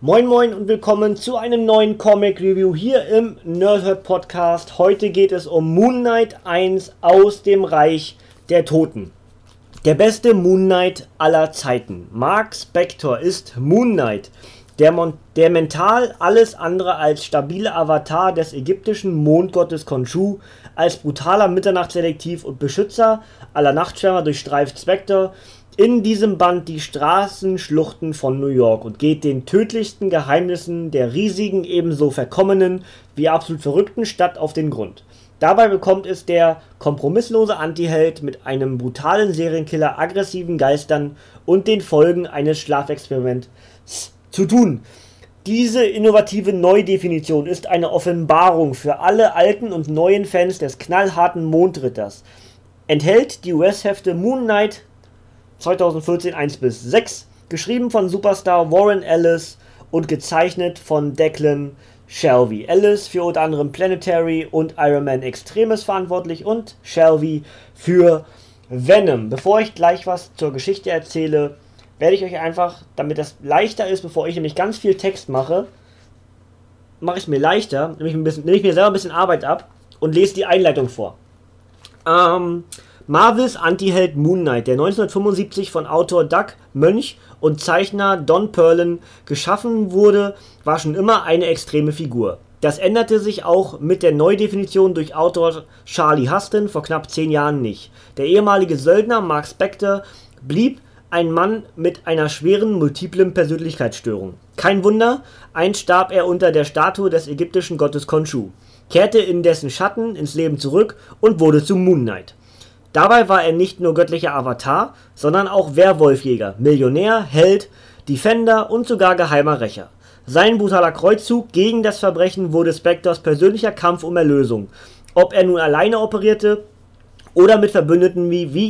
Moin moin und willkommen zu einem neuen Comic Review hier im Nerdhurt Podcast. Heute geht es um Moon Knight 1 aus dem Reich der Toten. Der beste Moon Knight aller Zeiten. Mark Spector ist Moon Knight, der mental alles andere als stabile Avatar des ägyptischen Mondgottes Khonshu. Als brutaler Mitternachtsdetektiv und Beschützer aller Nachtschwärmer durchstreift Spector in diesem Band die Straßenschluchten von New York und geht den tödlichsten Geheimnissen der riesigen, ebenso verkommenen wie absolut verrückten Stadt auf den Grund. Dabei bekommt es der kompromisslose Antiheld mit einem brutalen Serienkiller, aggressiven Geistern und den Folgen eines Schlafexperiments zu tun. Diese innovative Neudefinition ist eine Offenbarung für alle alten und neuen Fans des knallharten Mondritters. Enthält die US-Hefte Moon Knight 2014 1-6, geschrieben von Superstar Warren Ellis und gezeichnet von Declan Shalvey. Ellis für unter anderem Planetary und Iron Man Extremes verantwortlich und Shalvey für Venom. Bevor ich gleich was zur Geschichte erzähle, werde ich euch einfach, damit das leichter ist, bevor ich nämlich ganz viel Text mache ich es mir leichter, nehme ich mir selber ein bisschen Arbeit ab und lese die Einleitung vor. Marvels Antiheld Moon Knight, der 1975 von Autor Doug Moench und Zeichner Don Perlin geschaffen wurde, war schon immer eine extreme Figur. Das änderte sich auch mit der Neudefinition durch Autor Charlie Huston vor knapp 10 Jahren nicht. Der ehemalige Söldner Mark Spector blieb ein Mann mit einer schweren multiplen Persönlichkeitsstörung. Kein Wunder, einst starb er unter der Statue des ägyptischen Gottes Khonshu, kehrte in dessen Schatten ins Leben zurück und wurde zu Moon Knight. Dabei war er nicht nur göttlicher Avatar, sondern auch Werwolfjäger, Millionär, Held, Defender und sogar geheimer Rächer. Sein brutaler Kreuzzug gegen das Verbrechen wurde Spectors persönlicher Kampf um Erlösung. Ob er nun alleine operierte oder mit Verbündeten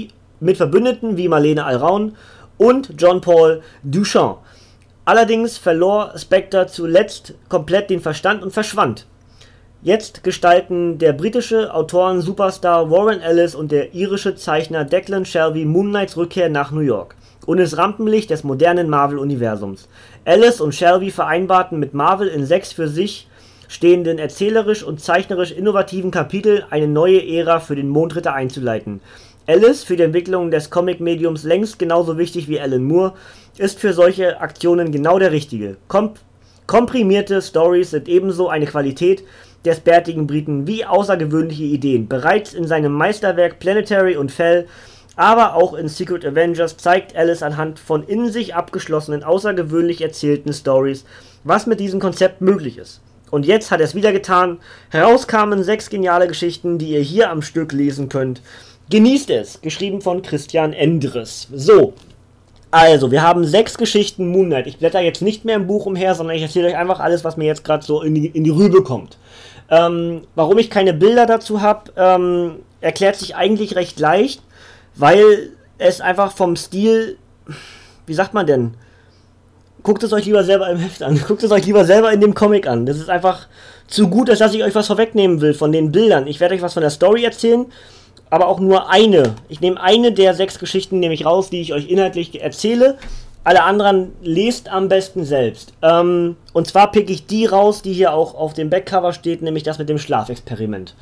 wie Marlene Alraun und John Paul Duchamp. Allerdings verlor Spector zuletzt komplett den Verstand und verschwand. Jetzt gestalten der britische Autoren-Superstar Warren Ellis und der irische Zeichner Declan Shalvey Moon Knights Rückkehr nach New York und ins Rampenlicht des modernen Marvel-Universums. Ellis und Shalvey vereinbarten mit Marvel in 6 für sich stehenden erzählerisch und zeichnerisch innovativen Kapitel eine neue Ära für den Mondritter einzuleiten. Ellis, für die Entwicklung des Comic-Mediums längst genauso wichtig wie Alan Moore, ist für solche Aktionen genau der Richtige. Komprimierte Stories sind ebenso eine Qualität des bärtigen Briten wie außergewöhnliche Ideen. Bereits in seinem Meisterwerk Planetary und Fell, aber auch in Secret Avengers zeigt Ellis anhand von in sich abgeschlossenen, außergewöhnlich erzählten Stories, was mit diesem Konzept möglich ist. Und jetzt hat er es wieder getan. Heraus kamen 6 geniale Geschichten, die ihr hier am Stück lesen könnt. Genießt es! Geschrieben von Christian Endres. So, also, wir haben 6 Geschichten Moon Knight. Ich blätter jetzt nicht mehr im Buch umher, sondern ich erzähle euch einfach alles, was mir jetzt gerade so in die Rübe kommt. Warum ich keine Bilder dazu habe, erklärt sich eigentlich recht leicht, weil es einfach vom Stil, wie sagt man denn, guckt es euch lieber selber im Heft an, guckt es euch lieber selber in dem Comic an. Das ist einfach zu gut, als dass ich euch was vorwegnehmen will von den Bildern. Ich werde euch was von der Story erzählen, aber auch nur eine. Ich nehme eine der 6 Geschichten nämlich raus, die ich euch inhaltlich erzähle. Alle anderen lest am besten selbst. Und zwar picke ich die raus, die hier auch auf dem Backcover steht, nämlich das mit dem Schlafexperiment.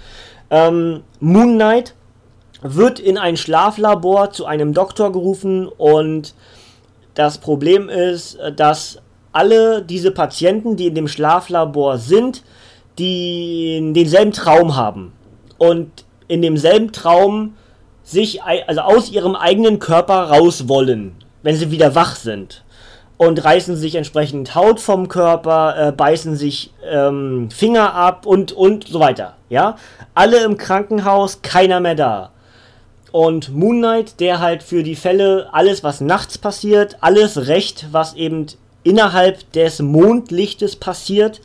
Moon Knight wird in ein Schlaflabor zu einem Doktor gerufen und das Problem ist, dass alle diese Patienten, die in dem Schlaflabor sind, die denselben Traum haben. Und in demselben Traum sich also aus ihrem eigenen Körper raus wollen, wenn sie wieder wach sind, und reißen sich entsprechend Haut vom Körper, beißen sich Finger ab und so weiter, ja. Alle im Krankenhaus, keiner mehr da. Und Moon Knight, der halt für die Fälle alles, was nachts passiert, alles Recht, was eben innerhalb des Mondlichtes passiert,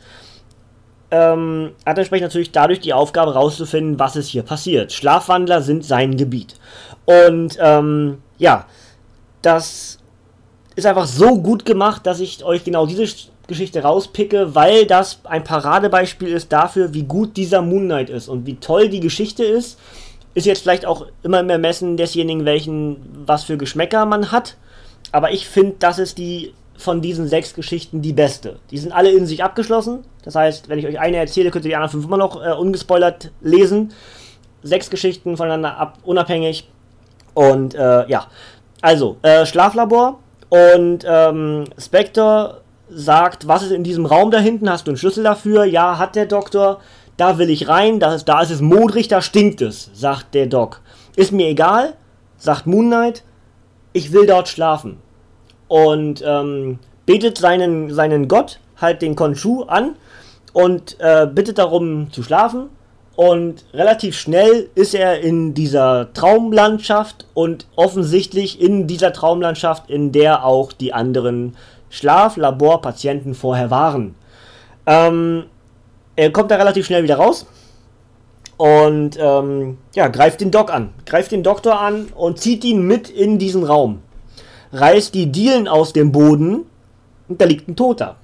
hat entsprechend natürlich dadurch die Aufgabe rauszufinden, was ist hier passiert. Schlafwandler sind sein Gebiet. Und ja, das ist einfach so gut gemacht, dass ich euch genau diese Geschichte rauspicke, weil das ein Paradebeispiel ist dafür, wie gut dieser Moon Knight ist und wie toll die Geschichte ist. Ist jetzt vielleicht auch immer im Ermessen desjenigen, was für Geschmäcker man hat. Aber ich finde, das ist die von diesen 6 Geschichten die beste. Die sind alle in sich abgeschlossen. Das heißt, wenn ich euch eine erzähle, könnt ihr die anderen 5 immer noch ungespoilert lesen. 6 Geschichten voneinander unabhängig. Und ja, also Schlaflabor und Spectre sagt, was ist in diesem Raum da hinten? Hast du einen Schlüssel dafür? Ja, hat der Doktor. Da will ich rein. Da ist es modrig, da stinkt es, sagt der Doc. Ist mir egal, sagt Moon Knight. Ich will dort schlafen. Und betet seinen Gott, halt den Khonshu, an und bittet darum zu schlafen. Und relativ schnell ist er in dieser Traumlandschaft und offensichtlich in dieser Traumlandschaft, in der auch die anderen Schlaflaborpatienten vorher waren. Er kommt da relativ schnell wieder raus und ja, greift den Doktor an und zieht ihn mit in diesen Raum. Reißt die Dielen aus dem Boden und da liegt ein Toter.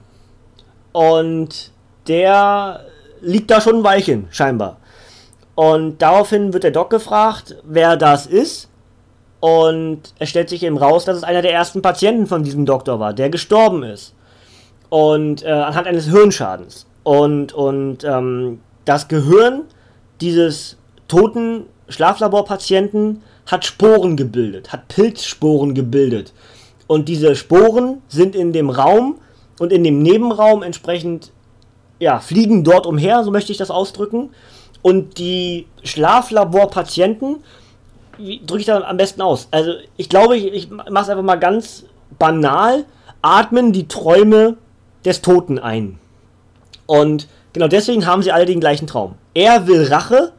Und der liegt da schon ein Weilchen, scheinbar. Und daraufhin wird der Doc gefragt, wer das ist. Und es stellt sich eben raus, dass es einer der ersten Patienten von diesem Doktor war, der gestorben ist. Und anhand eines Hirnschadens. Und das Gehirn dieses toten Schlaflaborpatienten hat Sporen gebildet, hat Pilzsporen gebildet. Und diese Sporen sind in dem Raum und in dem Nebenraum entsprechend, ja, fliegen dort umher, so möchte ich das ausdrücken. Und die Schlaflaborpatienten, wie drücke ich das am besten aus? Also ich glaube, ich mache es einfach mal ganz banal, atmen die Träume des Toten ein. Und genau deswegen haben sie alle den gleichen Traum. Er will Rache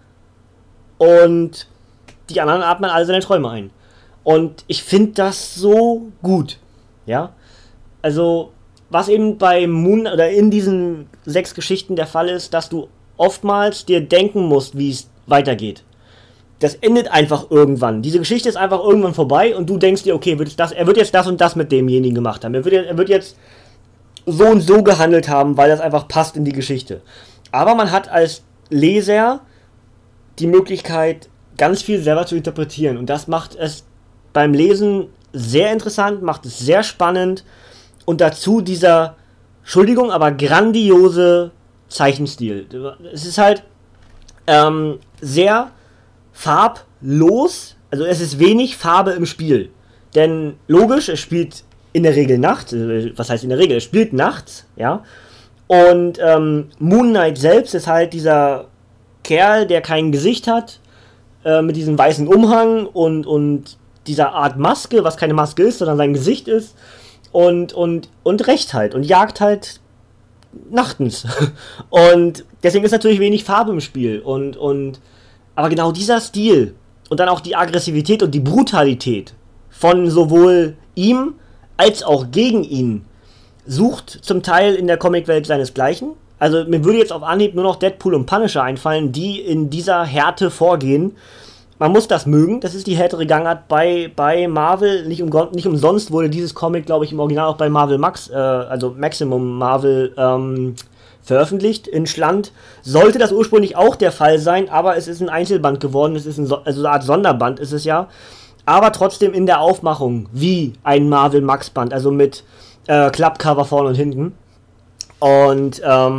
und die anderen atmen alle seine Träume ein. Und ich finde das so gut. Ja? Also, was eben bei Moon oder in diesen 6 Geschichten der Fall ist, dass du oftmals dir denken musst, wie es weitergeht. Das endet einfach irgendwann. Diese Geschichte ist einfach irgendwann vorbei und du denkst dir, okay, er wird jetzt das und das mit demjenigen gemacht haben. Er wird jetzt so und so gehandelt haben, weil das einfach passt in die Geschichte. Aber man hat als Leser die Möglichkeit, ganz viel selber zu interpretieren. Und das macht es beim Lesen sehr interessant, macht es sehr spannend. Und dazu dieser, Entschuldigung, aber grandiose Zeichenstil. Es ist halt sehr farblos. Also es ist wenig Farbe im Spiel. Denn logisch, es spielt in der Regel nachts. Was heißt in der Regel? Es spielt nachts, ja. Und Moon Knight selbst ist halt dieser Kerl, der kein Gesicht hat, mit diesem weißen Umhang und dieser Art Maske, was keine Maske ist, sondern sein Gesicht ist, und rächt halt und jagt halt nachtens. Und deswegen ist natürlich wenig Farbe im Spiel. Aber genau dieser Stil und dann auch die Aggressivität und die Brutalität von sowohl ihm als auch gegen ihn sucht zum Teil in der Comicwelt seinesgleichen. Also mir würde jetzt auf Anhieb nur noch Deadpool und Punisher einfallen, die in dieser Härte vorgehen. Man muss das mögen, das ist die härtere Gangart bei Marvel. Nicht umsonst wurde dieses Comic, glaube ich, im Original auch bei Marvel Max, also Maximum Marvel, veröffentlicht in Schland. Sollte das ursprünglich auch der Fall sein, aber es ist ein Einzelband geworden, es ist also eine Art Sonderband ist es ja. Aber trotzdem in der Aufmachung wie ein Marvel Max Band, also mit Klappcover vorne und hinten. Und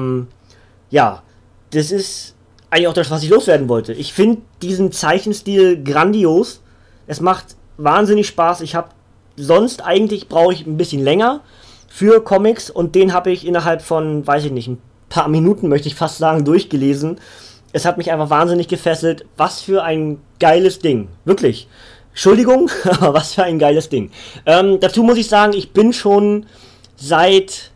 ja, das ist eigentlich auch das, was ich loswerden wollte. Ich finde diesen Zeichenstil grandios. Es macht wahnsinnig Spaß. Brauche ich ein bisschen länger für Comics und den habe ich innerhalb von, weiß ich nicht, ein paar Minuten, möchte ich fast sagen, durchgelesen. Es hat mich einfach wahnsinnig gefesselt. Was für ein geiles Ding. Wirklich. Entschuldigung, aber was für ein geiles Ding. Dazu muss ich sagen, ich bin schon seit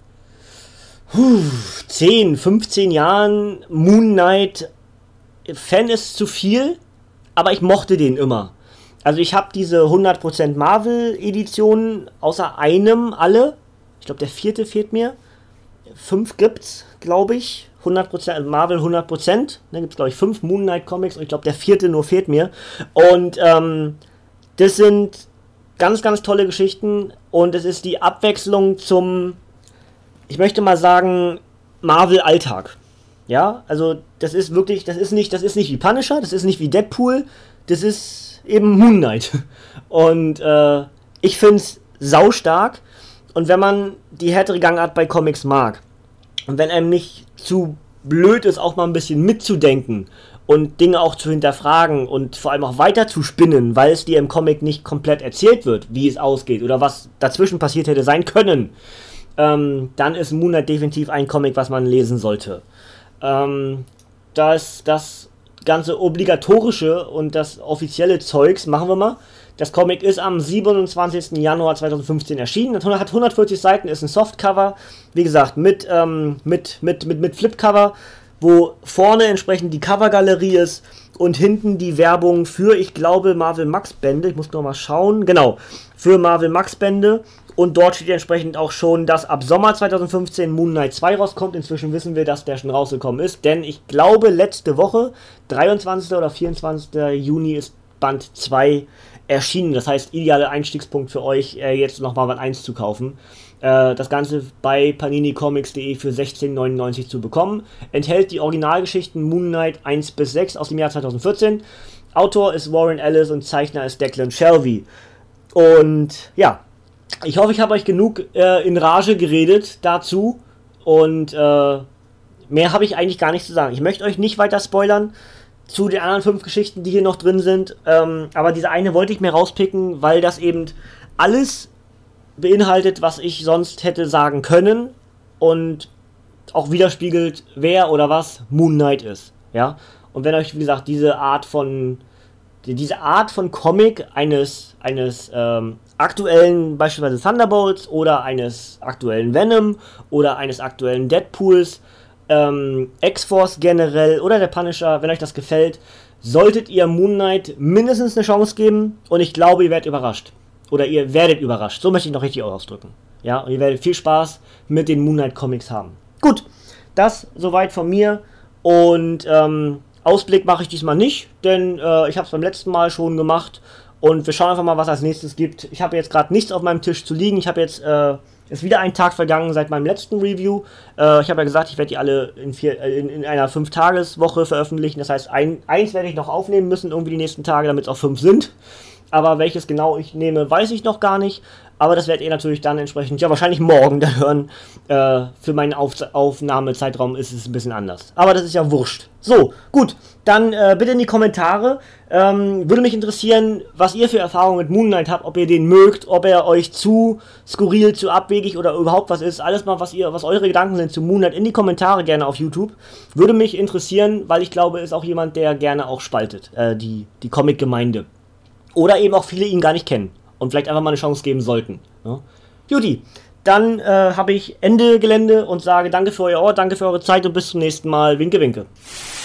10, 15 Jahren Moon Knight Fan ist zu viel, aber ich mochte den immer. Also ich habe diese 100% Marvel Editionen außer einem alle. Ich glaube der 4. fehlt mir. 5 gibt's, glaube ich. 100%, also Marvel 100%. Dann gibt's glaube ich 5 Moon Knight Comics und ich glaube der 4. nur fehlt mir. Und das sind ganz, ganz tolle Geschichten und es ist die Abwechslung zum, ich möchte mal sagen, Marvel-Alltag. Ja, also das ist wirklich, das ist nicht wie Punisher, das ist nicht wie Deadpool, das ist eben Moon Knight. Und ich finde es saustark Und wenn man die härtere Gangart bei Comics mag und wenn einem nicht zu blöd ist, auch mal ein bisschen mitzudenken und Dinge auch zu hinterfragen und vor allem auch weiter zu spinnen, weil es dir im Comic nicht komplett erzählt wird, wie es ausgeht oder was dazwischen passiert hätte sein können, dann ist Moon Knight definitiv ein Comic, was man lesen sollte. Das ganze obligatorische und das offizielle Zeugs machen wir mal. Das Comic ist am 27. Januar 2015 erschienen, hat 140 Seiten, ist ein Softcover, wie gesagt, mit Flipcover, wo vorne entsprechend die Covergalerie ist und hinten die Werbung für, ich glaube, Marvel Max Bände, ich muss noch mal schauen, genau, für Marvel Max Bände. Und dort steht entsprechend auch schon, dass ab Sommer 2015 Moon Knight 2 rauskommt. Inzwischen wissen wir, dass der schon rausgekommen ist, denn ich glaube, letzte Woche, 23. oder 24. Juni, ist Band 2 erschienen. Das heißt, idealer Einstiegspunkt für euch, jetzt nochmal Band 1 zu kaufen. Das Ganze bei paninicomics.de für 16,99 zu bekommen. Enthält die Originalgeschichten Moon Knight 1 bis 6 aus dem Jahr 2014. Autor ist Warren Ellis und Zeichner ist Declan Shalvey. Und ja, ich hoffe, ich habe euch genug in Rage geredet dazu. Und mehr habe ich eigentlich gar nicht zu sagen. Ich möchte euch nicht weiter spoilern zu den anderen 5 Geschichten, die hier noch drin sind. Aber diese eine wollte ich mir rauspicken, weil das eben alles beinhaltet, was ich sonst hätte sagen können. Und auch widerspiegelt, wer oder was Moon Knight ist. Ja? Und wenn euch, wie gesagt, diese Art von Comic eines aktuellen, beispielsweise Thunderbolts oder eines aktuellen Venom oder eines aktuellen Deadpools, X-Force generell oder der Punisher, wenn euch das gefällt, solltet ihr Moon Knight mindestens eine Chance geben und ich glaube, ihr werdet überrascht. Oder ihr werdet überrascht. So möchte ich noch richtig ausdrücken. Ja, und ihr werdet viel Spaß mit den Moon Knight Comics haben. Gut, das soweit von mir und Ausblick mache ich diesmal nicht, denn ich habe es beim letzten Mal schon gemacht und wir schauen einfach mal, was als nächstes gibt. Ich habe jetzt gerade nichts auf meinem Tisch zu liegen. Ich habe jetzt, ist wieder ein Tag vergangen seit meinem letzten Review. Ich habe ja gesagt, ich werde die alle in einer 5-Tages-Woche veröffentlichen. Das heißt, eins werde ich noch aufnehmen müssen, irgendwie die nächsten Tage, damit es auch 5 sind. Aber welches genau ich nehme, weiß ich noch gar nicht. Aber das werdet ihr natürlich dann entsprechend, ja wahrscheinlich morgen dann hören. Für meinen Aufnahmezeitraum ist es ein bisschen anders. Aber das ist ja wurscht. So, gut. Dann bitte in die Kommentare. Würde mich interessieren, was ihr für Erfahrungen mit Moon Knight habt. Ob ihr den mögt, ob er euch zu skurril, zu abwegig oder überhaupt was ist. Alles mal, was eure Gedanken sind zu Moon Knight, in die Kommentare gerne auf YouTube. Würde mich interessieren, weil ich glaube, ist auch jemand, der gerne auch spaltet. Die Comic-Gemeinde. Oder eben auch viele ihn gar nicht kennen und vielleicht einfach mal eine Chance geben sollten. Ja? Juti, dann habe ich Ende Gelände und sage danke für euer Ohr, danke für eure Zeit und bis zum nächsten Mal. Winke, winke.